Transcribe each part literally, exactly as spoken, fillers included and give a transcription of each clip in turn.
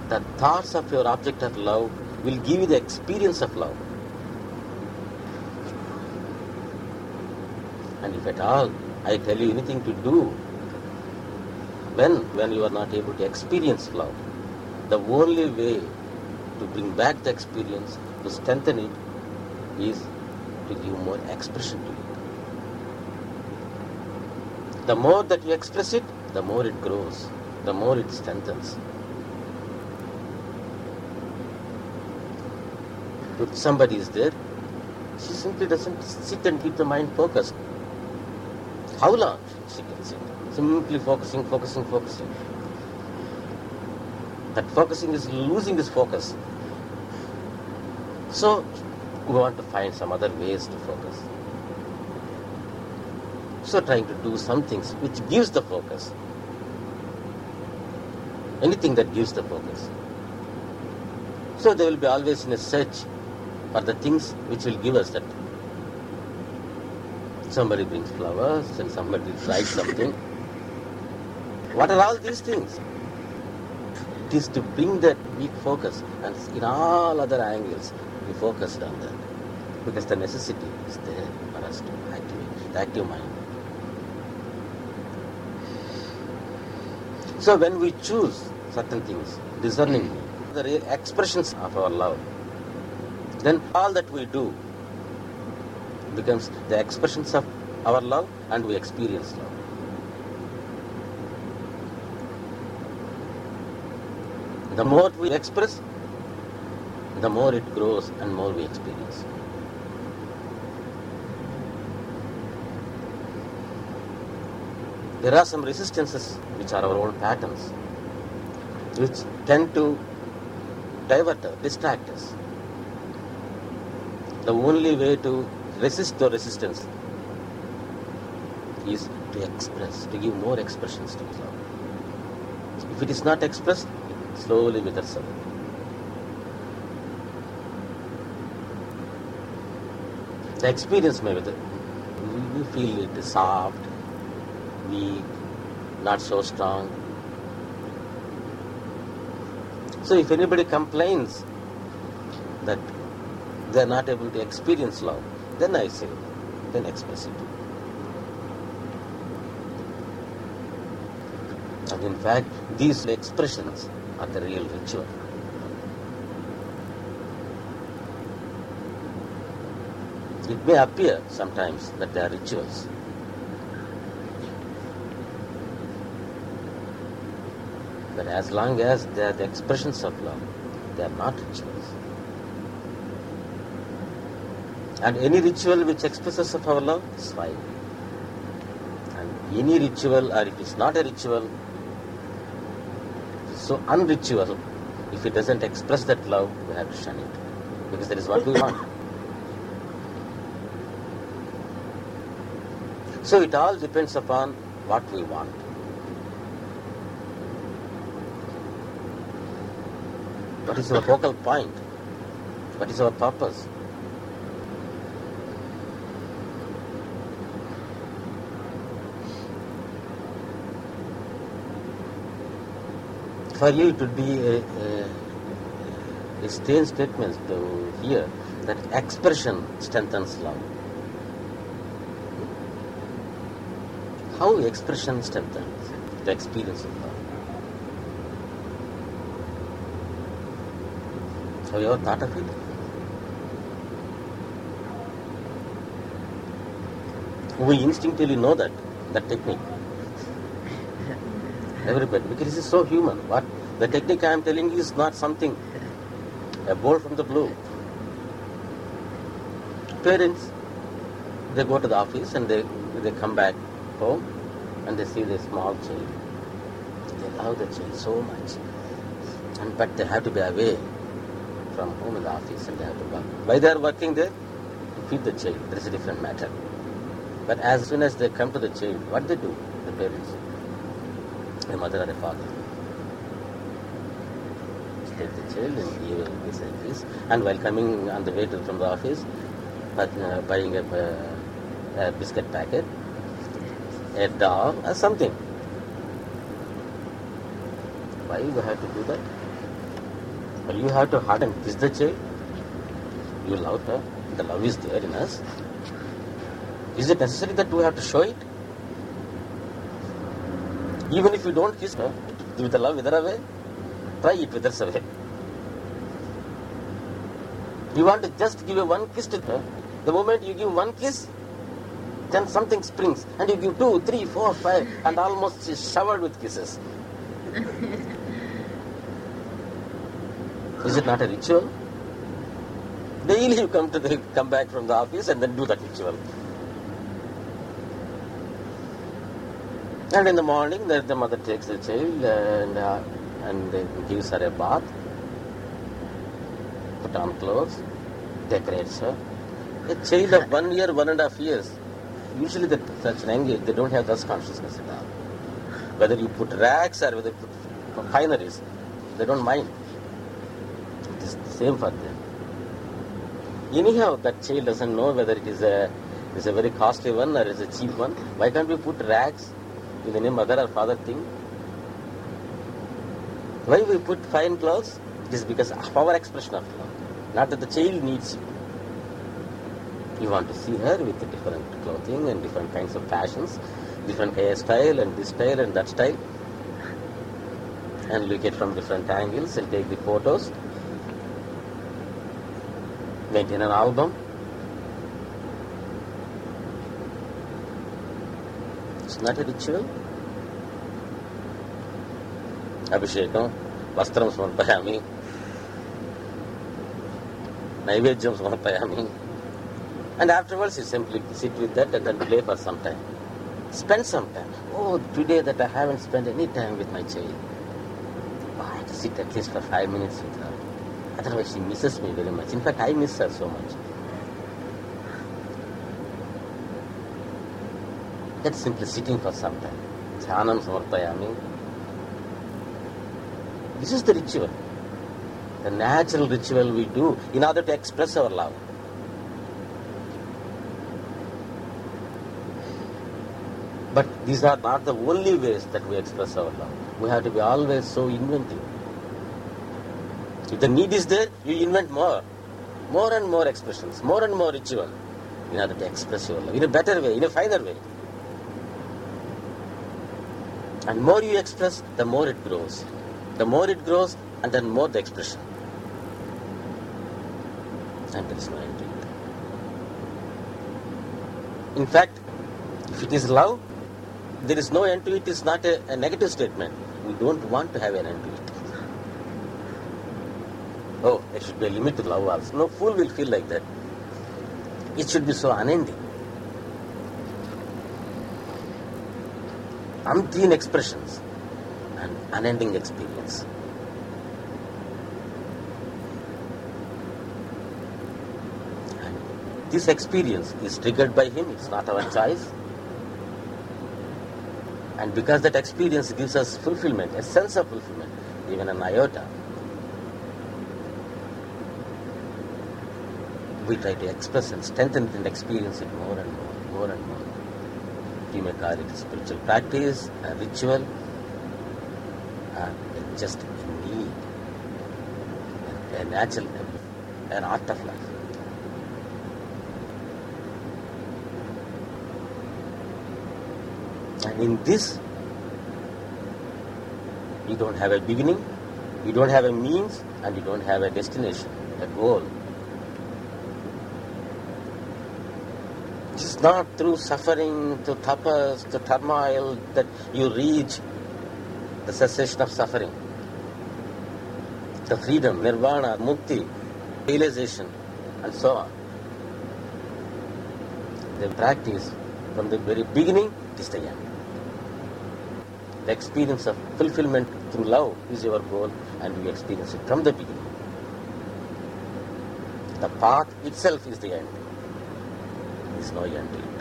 the thoughts of your object of love will give you the experience of love. And if at all I tell you anything to do, when, when you are not able to experience love, the only way to bring back the experience, to strengthen it, is to give more expression to it. The more that you express it, the more it grows, the more it strengthens. If somebody is there, she simply doesn't sit and keep the mind focused. How long she can sit? Simply focusing, focusing, focusing. That focusing is losing this focus. So, we want to find some other ways to focus. So, trying to do some things which gives the focus. Anything that gives the focus. So, they will be always in a search for the things which will give us that. Somebody brings flowers and somebody writes something. What are all these things? It is to bring that weak focus, and in all other angles we focused on that. Because the necessity is there for us to activate, the active mind. So when we choose certain things, discerningly, the real expressions of our love, then all that we do becomes the expressions of our love, and we experience love. The more we express, the more it grows and more we experience. There are some resistances which are our own patterns, which tend to divert us, distract us. The only way to resist the resistance is to express, to give more expressions to love. If it is not expressed, it slowly withers away. The experience may wither. We feel it is soft, weak, not so strong. So if anybody complains that they are not able to experience love, then I say, then express it. And in fact, these expressions are the real ritual. It may appear sometimes that they are rituals. But as long as they are the expressions of love, they are not rituals. And any ritual which expresses of our love is fine. And any ritual, or if it's not a ritual, it is so unritual, if it doesn't express that love, we have to shun it. Because that is what we want. So it all depends upon what we want. What is our focal point? What is our purpose? For you, it would be a, a, a strange statement to hear that expression strengthens love. How expression strengthens the experience of love? Have you ever thought of it? We instinctively know that, that technique. Everybody, because this is so human. What the technique I am telling you is not something, a bolt from the blue. Parents, they go to the office and they, they come back home and they see the small child. They love the child so much. And but they have to be away from home in the office and they have to work. Why they are working there? To feed the child. That is a different matter. But as soon as they come to the child, what they do, the parents? A mother or a father. Take the child and give this and this. And while coming on the way to, from the office, but, uh, buying a, uh, a biscuit packet, a doll or something. Why you have to do that? Well, you have to hug and kiss the child. You love her. The love is there in us. Is it necessary that we have to show it? Even if you don't kiss her, with the love wither away, try it withers away. You want to just give a one kiss to her. The moment you give one kiss, then something springs, and you give two, three, four, five, and almost she's showered with kisses. Is it not a ritual? Daily you come to the come back from the office and then do that ritual. And in the morning, the, the mother takes the child and uh, and gives her a bath, put on clothes, decorates her. A child of one year, one and a half years, usually the such an young age, they don't have this consciousness at all. Whether you put rags or whether you put fineries, they don't mind. It is the same for them. Anyhow, that child doesn't know whether it is a is a very costly one or is a cheap one. Why can't we put rags in any mother or father thing? Why we put fine clothes? It is because of our expression of love. Not that the child needs you. You want to see her with different clothing and different kinds of fashions, different hairstyle and this style and that style. And look at from different angles and take the photos. Maintain an album. It's not a ritual. Abhishekam, Vastram Samarpayami, Naivedyam Samarpayami. And afterwards you simply sit with that and then play for some time. Spend some time. Oh, today that I haven't spent any time with my child. Oh, I have to sit at least for five minutes with her. Otherwise she misses me very much. In fact, I miss her so much. That's simply sitting for some time. Dhyanam Samarpayami. This is the ritual. The natural ritual we do in order to express our love. But these are not the only ways that we express our love. We have to be always so inventive. If the need is there, you invent more. More and more expressions, more and more ritual in order to express your love in a better way, in a finer way. And more you express, the more it grows. The more it grows, and then more the expression. And there is no end to it. In fact, if it is love, there is no end to it. It is not a, a negative statement. We don't want to have an end to it. Oh, there should be a limit to love also. No fool will feel like that. It should be so unending. Umpteen expressions and unending experience. And this experience is triggered by him. It's not our choice. And because that experience gives us fulfillment, a sense of fulfillment, even an iota, we try to express and strengthen and experience it more and more, more and more. You may call it a spiritual practice, a ritual, or just a need, a natural, an art of life. And in this, you don't have a beginning, you don't have a means, and you don't have a destination, a goal. It's not through suffering, to tapas, to turmoil that you reach the cessation of suffering, the freedom, nirvana, mukti, realization, and so on. The practice from the very beginning is the end. The experience of fulfillment through love is your goal, and you experience it from the beginning. The path itself is the end. There is no end to it.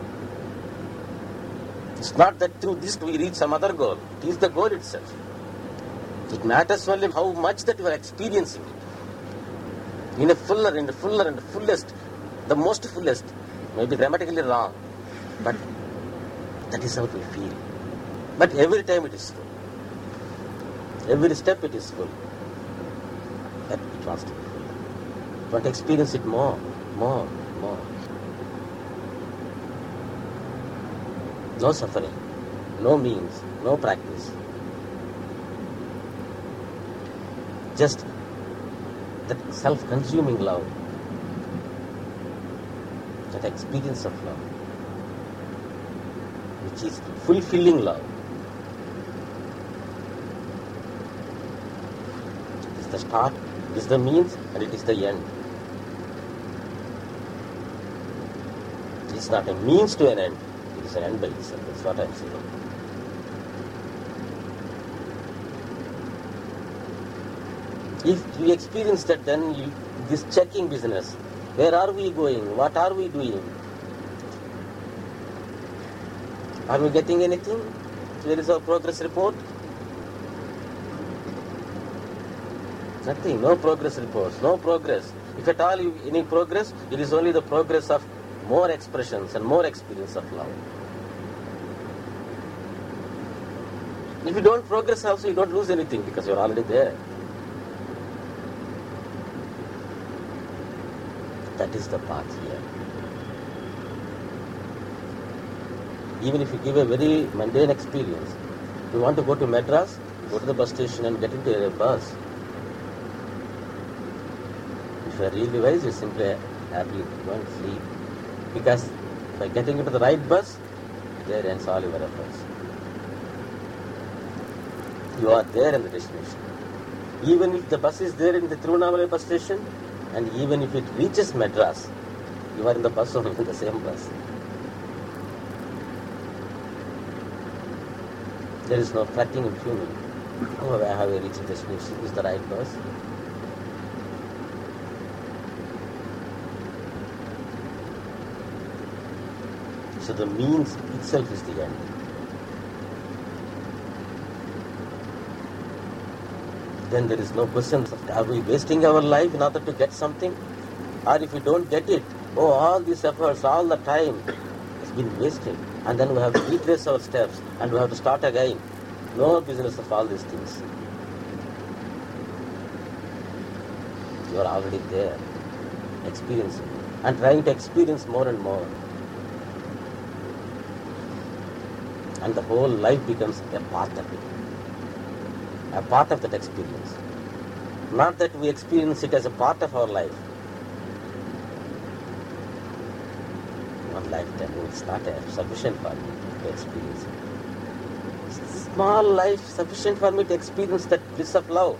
It's not that through this we reach some other goal. It is the goal itself. It matters only how much that you are experiencing it. In a fuller, in a fuller and fullest, the most fullest, maybe grammatically wrong, but that is how we feel. But every time it is full. Every step it is full. That it wants to be filled. It wants to experience it more, more, more. No suffering, no means, no practice. Just that self-consuming love, that experience of love, which is fulfilling love. It is the start, it is the means, and it is the end. It is not a means to an end, it is an end by itself. That's what I am saying. If we experience that, then you, this checking business, where are we going? What are we doing? Are we getting anything? Where is our progress report? Nothing, no progress reports, no progress. If at all you, any progress, it is only the progress of more expressions and more experience of love. If you don't progress also, you don't lose anything because you are already there. That is the path here. Even if you give a very mundane experience, you want to go to Madras, go to the bus station and get into a bus. If you are really wise, you simply happily go and sleep. Because by getting into the right bus, there ends all your efforts. You are there in the destination. Even if the bus is there in the Tiruvannamalai bus station, and even if it reaches Madras, you are in the bus only, in the same bus. There is no fretting and fuming. Oh, I have reached the destination. Is the right bus? So the means itself is the end. Then there is no question of are we wasting our life in order to get something? Or if we don't get it, oh, all these efforts, all the time has been wasted. And then we have to retrace our steps and we have to start again. No business of all these things. You are already there, experiencing and trying to experience more and more. And the whole life becomes a part of it. A part of that experience. Not that we experience it as a part of our life. One lifetime, it's not sufficient for me to experience it. Small life sufficient for me to experience that bliss of love.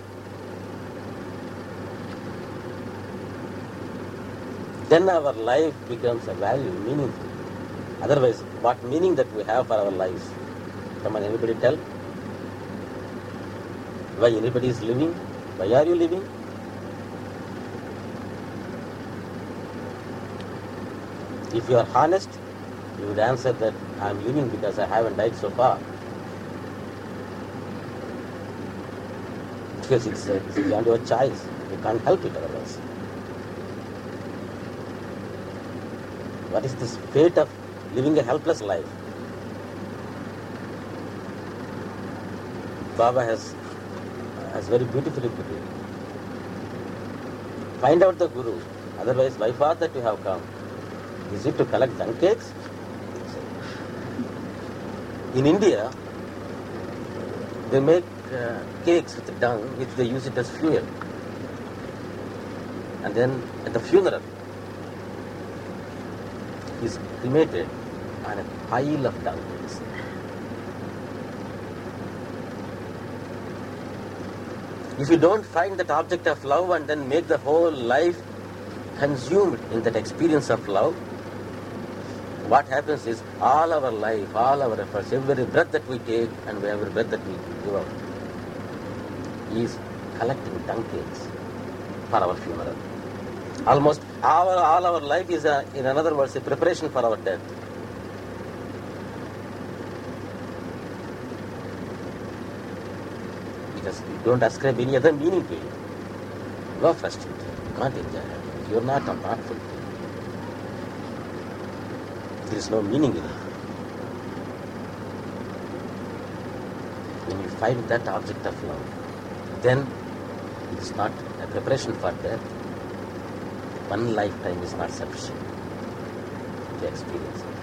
Then our life becomes a value, meaningful. Otherwise, what meaning that we have for our lives? Come on, anybody tell? Why anybody is living? Why are you living? If you are honest, you would answer that I am living because I haven't died so far. Because it's, uh, it's beyond your choice. You can't help it otherwise. What is this fate of living a helpless life? Baba has has very beautifully put it. Find out the Guru. Otherwise, why for that you have come? Is it to collect dung cakes? In India, they make uh, cakes with the dung, which they use it as fuel. And then at the funeral, he is cremated on a pile of dung cakes. If you don't find that object of love and then make the whole life consumed in that experience of love, what happens is all our life, all our efforts, every breath that we take and every breath that we give out is collecting dung cakes for our funeral. Almost our, all our life is, a, in another words, a preparation for our death. Because you don't ascribe any other meaning to it. You are frustrated. You can't enjoy it. You are not or not fulfilled. There is no meaning in it. When you find that object of love, then it is not a preparation for death. One lifetime is not sufficient to experience it.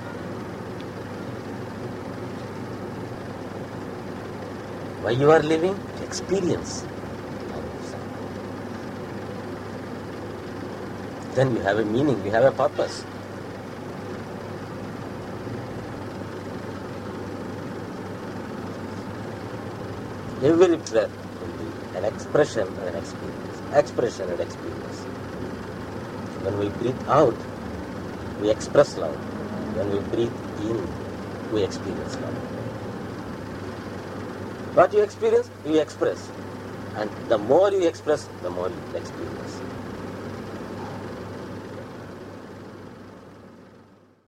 Why you are living? To experience. Then you have a meaning, you have a purpose. Every breath will be an expression and an experience. Expression and experience. When we breathe out, we express love. When we breathe in, we experience love. What you experience, you express. And the more you express, the more you experience.